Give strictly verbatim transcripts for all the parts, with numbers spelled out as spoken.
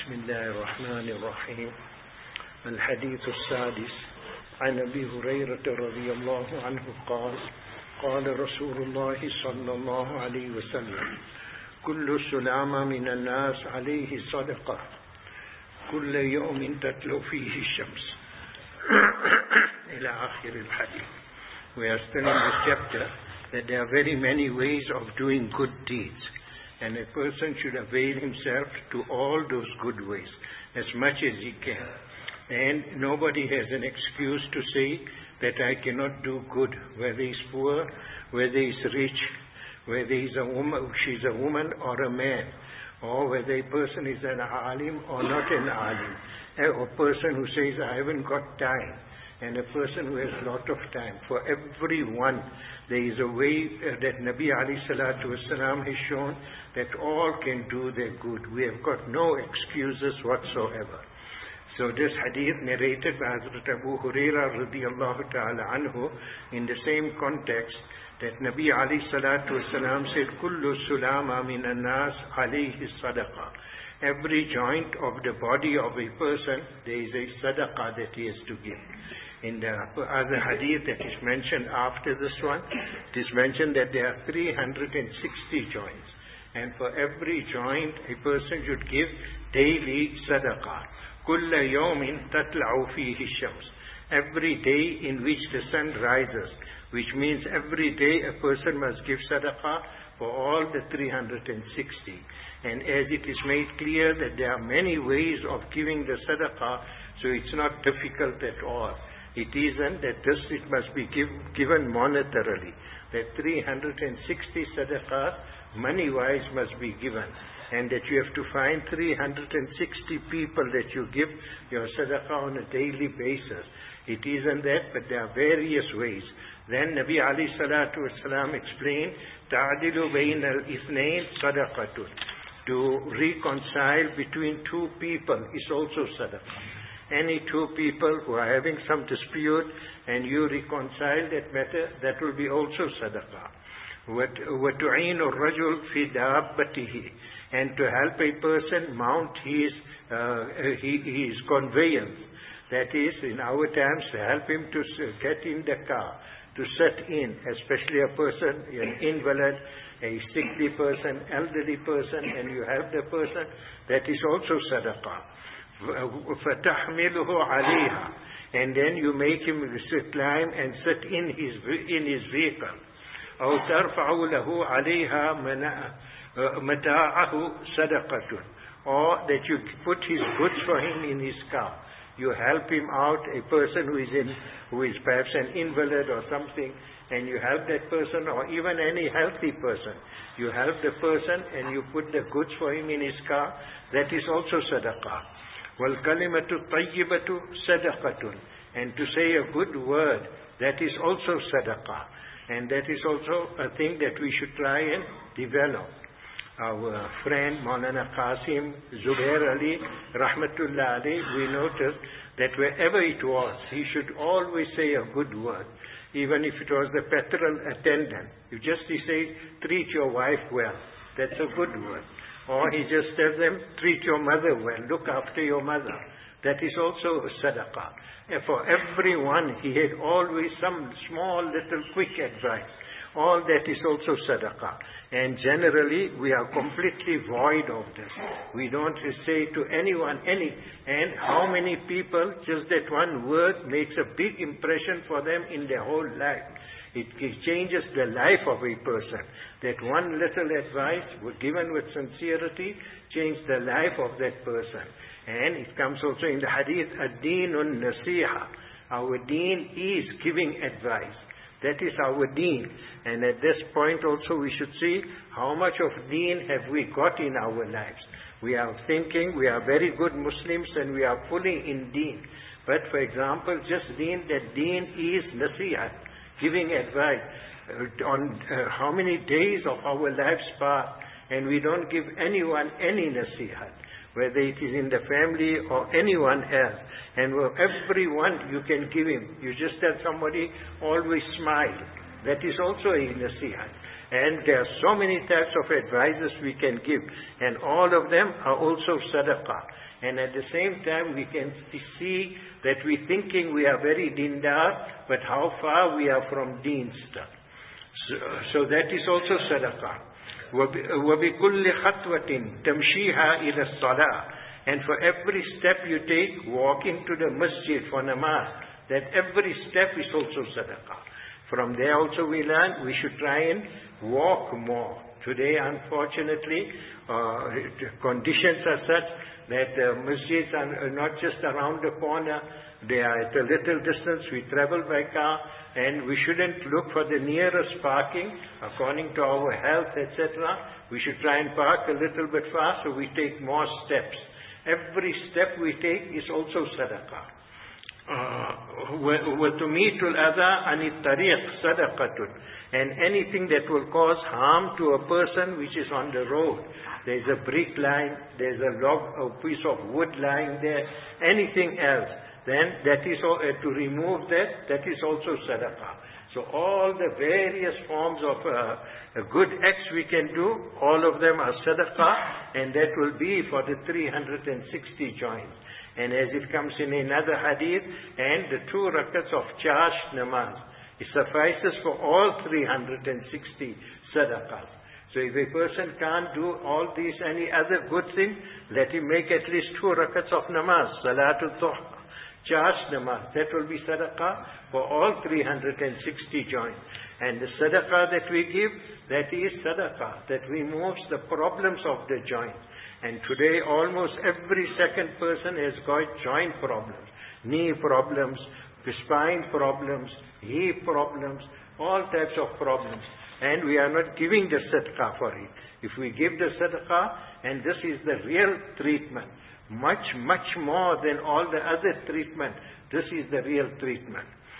بسم الله الرحمن الرحيم. الحديث السادس عن أبي هريرة رضي الله عنه قال قال رسول الله صلى الله عليه وسلم كل سلامة من الناس عليه صدقة كل يوم تطلع فيه الشمس إلى آخر الحديث. We are still in this chapter that there are very many ways of doing good deeds, and a person should avail himself to all those good ways as much as he can. And nobody has an excuse to say that I cannot do good, whether he's poor, whether he's rich, whether he's a woman, she's a woman or a man, or whether a person is an alim or not an alim, a person who says I haven't got time, and a person who has a lot of time. For everyone, there is a way uh, that Nabi alayhi salatu wasalam has shown that all can do their good. We have got no excuses whatsoever. So this hadith narrated by Hazrat Abu Hurairah radiyallahu ta'ala anhu in the same context, that Nabi alayhi salatu wasalam said, Kullu sulama minan nas alayhi sadaqa. Every joint of the body of a person, there is a sadaqah that he has to give. In the other hadith that is mentioned after this one, it is mentioned that there are three hundred sixty joints. And for every joint, a person should give daily sadaqah. Kulla yawmin tatla'u fihi shams. Every day in which the sun rises, which means every day a person must give sadaqah for all the three hundred sixty. And as it is made clear that there are many ways of giving the sadaqah, so it's not difficult at all. It isn't that this it must be give, given monetarily. That three hundred sixty sadaqah money-wise must be given. And that you have to find three hundred sixty people that you give your sadaqah on a daily basis. It isn't that, but there are various ways. Then Nabi alayhi salatu wasalam explained, Ta'adilu bayn al-ithnain sadaqatun. To reconcile between two people is also sadaqah. Any two people who are having some dispute and you reconcile that matter, that will be also sadaqah. وَتُعِينُ الرَّجُلْ فِي دَابَّتِهِ. And to help a person mount his, uh, his conveyance. That is, in our times, to help him to get in the car, to sit in, especially a person, an invalid, a sickly person, elderly person, and you help the person, that is also sadaqah. فَتَحْمِلُهُ عَلَيْهَا. And then you make him climb and sit in his in his vehicle. أو ترفع له عليها متاعه صدقة. Or that you put his goods for him in his car. You help him out, a person who is in, who is perhaps an invalid or something, and you help that person, or even any healthy person. You help the person and you put the goods for him in his car. That is also sadaqah. وَالْكَلِمَةُ الطَّيِّبَةُ صَدَقَةٌ. And to say a good word, that is also sadaqah. And that is also a thing that we should try and develop. Our friend Maulana Qasim Zubair Ali, Rahmatullah Ali, we noticed that wherever it was, he should always say a good word. Even if it was the petrol attendant. You just he says, treat your wife well. That's a good word. Or he just tells them, treat your mother well, look after your mother. That is also sadaqah. And for everyone, he had always some small little quick advice. All that is also sadaqah. And generally, we are completely void of this. We don't say to anyone any. And how many people, just that one word makes a big impression for them in their whole life. It changes the life of a person. That one little advice, given with sincerity, changed the life of that person. And it comes also in the hadith, ad-deenun nasiha. Our deen is giving advice. That is our deen. And at this point also we should see how much of deen have we got in our lives. We are thinking we are very good Muslims and we are fully in deen. But for example, just deen, that deen is nasiha. Giving advice uh, on uh, how many days of our lives pass and we don't give anyone any nasihat, whether it is in the family or anyone else. And everyone you can give him. You just tell somebody, always smile. That is also a nasihat. And there are so many types of advices we can give, and all of them are also sadaqah. And at the same time, we can see that we're thinking we are very dindar, but how far we are from deen stuff. So, so that is also sadaqah. وَبِكُلِّ خَطْوَةٍ تَمْشِيهَا إِلَى الصَّلَاةِ. And for every step you take, walking to the masjid for namaz, that every step is also sadaqah. From there also we learn we should try and walk more. Today, unfortunately, uh, conditions are such that uh, masjids are not just around the corner, they are at a little distance. We travel by car, and we shouldn't look for the nearest parking according to our health, et cetera. We should try and park a little bit far so we take more steps. Every step we take is also sadaqah. وَتُمِيتُ الْأَذَىٰ عَنِ الطَّرِيقِ صَدَقَةٌ. And anything that will cause harm to a person which is on the road. There's a brick lying, there's a log, a piece of wood lying there, anything else. Then that is all, uh, to remove that, that is also sadaqah. So all the various forms of uh, a good acts we can do, all of them are sadaqah, and that will be for the three hundred sixty joints. And as it comes in another hadith, and the two rakats of charged namaz, it suffices for all three hundred sixty sadaqahs. So if a person can't do all these, any other good thing, let him make at least two rakats of namaz, salatul duha, charged namaz. That will be sadaqah for all three hundred sixty joints. And the sadaqah that we give, that is sadaqah, that removes the problems of the joint. And today almost every second person has got joint problems, knee problems, spine problems, hip problems, all types of problems. And we are not giving the sadaqah for it. If we give the sadaqah, and this is the real treatment, much, much more than all the other treatment, this is the real treatment.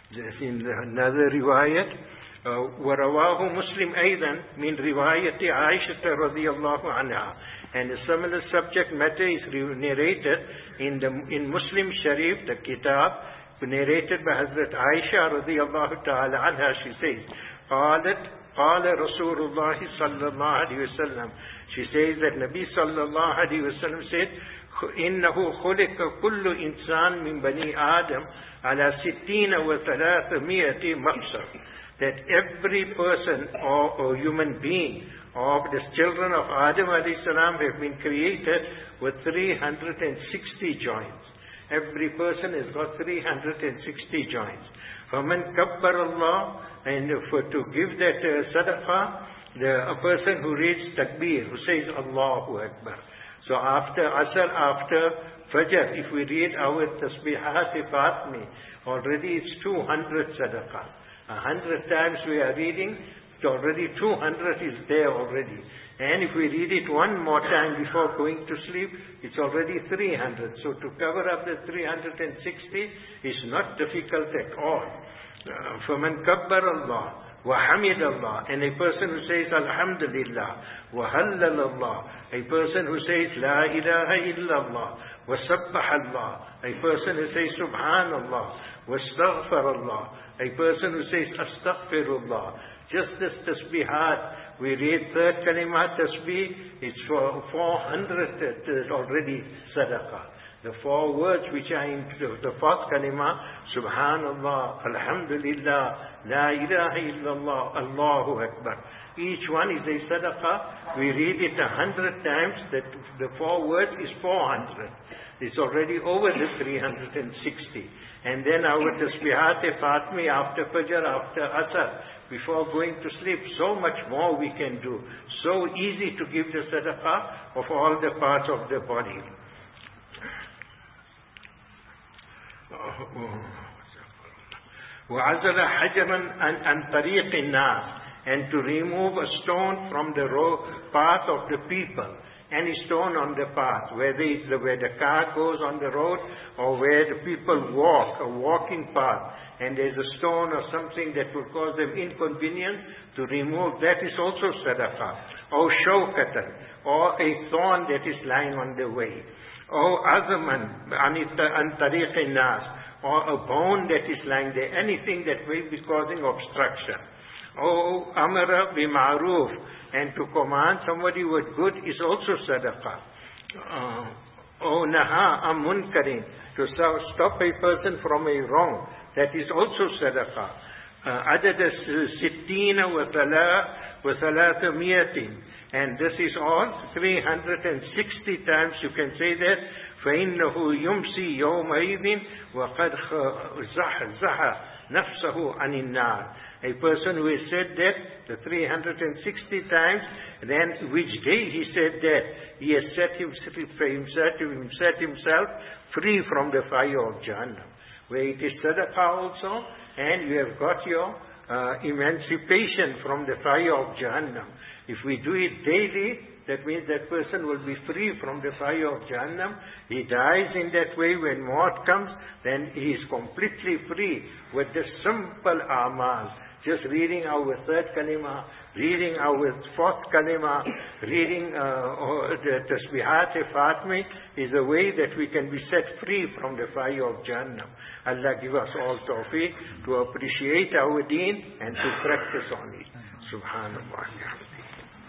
In another riwayat, وَرَوَاهُ مُسْلِمْ أَيْضًا مِنْ رِوَايَةِ عَائِشَةَ رَضِيَ اللَّهُ عَنْهَا. And a similar subject matter is narrated in the in Muslim Sharif, the kitab, narrated by Hazrat Aisha radiyallahu ta'ala anha. She says, قالت قال رسول الله صلى الله عليه وسلم. She says that Nabi sallallahu alayhi wa sallam said, إنه خلق كل إنسان من بني آدم على ستين وثلاثمائة مفصل. That every person or, or human being of the children of Adam alayhi salam have been created with three hundred sixty joints. Every person has got three hundred sixty joints. فَمَنْ كَبَّرَ اللَّهِ. And for to give that uh, sadaqah, the, a person who reads takbir, who says Allahu Akbar. So after Asr, after Fajr, if we read our tasbihat Fatmi, already it's two hundred sadaqah. A hundred times we are reading, already two hundred is there already. And if we read it one more time before going to sleep, it's already three hundred. So to cover up the three hundred sixty is not difficult at all. فَمَنْ كَبَّرَ اللَّهِ وَحَمِدَ اللَّهِ. And a person who says Alhamdulillah, وَهَلَّلَ اللَّهِ. A person who says La ilaha illallah, وَسَبَّحَ اللَّهِ. A person who says Subhanallah, وَاسْتَغْفَرَ اللَّهِ. A person who says Astaghfirullah. Just this tasbihat, we read third kalimah tasbih, it's for four hundred uh, already sadaqah. The four words which are in the fourth kalimah, Subhanallah, Alhamdulillah, La ilaha illallah, Allahu Akbar. Each one is a sadaqah. We read it a hundred times, that the four words is four hundred. It's already over the three hundred sixty. And then our tasbihat Fatmi after Fajr, after Asr, before going to sleep, so much more we can do. So easy to give the sadaqah of all the parts of the body. وَعَزَلَ حَجَرًا عَنْ طَرِيقِ النَّاسِ. And to remove a stone from the road, path of the people. Any stone on the path, whether it's the, where the car goes on the road or where the people walk, a walking path, and there's a stone or something that will cause them inconvenience, to remove that is also sadaqah. Or shawkatan, or a thorn that is lying on the way. Or azaman an tariq nas, or a bone that is lying there, anything that may be causing obstruction. Oh, amara bima'ruf, and to command somebody with good is also sadaqah. Uh, oh, naha am munkarin, to stop a person from a wrong, that is also sadaqah. Adad sittina wa thalatha miyatin, and this is all three hundred sixty times you can say that. فَإِنَّهُ يُمْسِي يَوْمَئِذٍ وَقَدْ زَحْزَحَ نَفْسَهُ عَنِ النَّارِ. A person who has said that the three hundred sixty times, then which day he said that, he has set himself, himself, set himself free from the fire of Jahannam. Where it is sadaqah also, and you have got your uh, emancipation from the fire of Jahannam. If we do it daily, that means that person will be free from the fire of Jahannam. He dies in that way. When maut comes, then he is completely free with the simple amal. Just reading our third kalima, reading our fourth kalima, reading uh, the tasbihat Fatmi is a way that we can be set free from the fire of Jahannam. Allah give us all tawfiq to appreciate our deen and to practice on it. Subhanallah.